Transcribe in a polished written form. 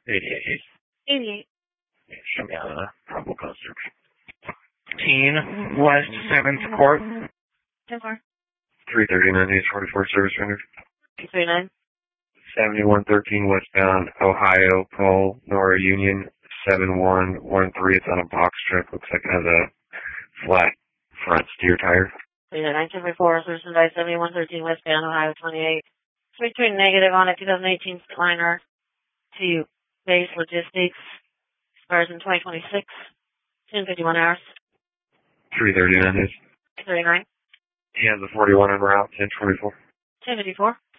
88. 88. Show me on a probable cause search. West 7th Court. 10-4. 339 East 44 service rendered. 239. 7113 westbound Ohio Pole Nora Union 7113. It's on a box truck. Looks like it has a flat front steer tire. 339. 10-4. Service by 7113 westbound Ohio 28. Switch between negative on a 2018 liner to base logistics. Expires in 2026. 10:51 hours. 339 East. 239. He has a 41 en route 1024. 10:54.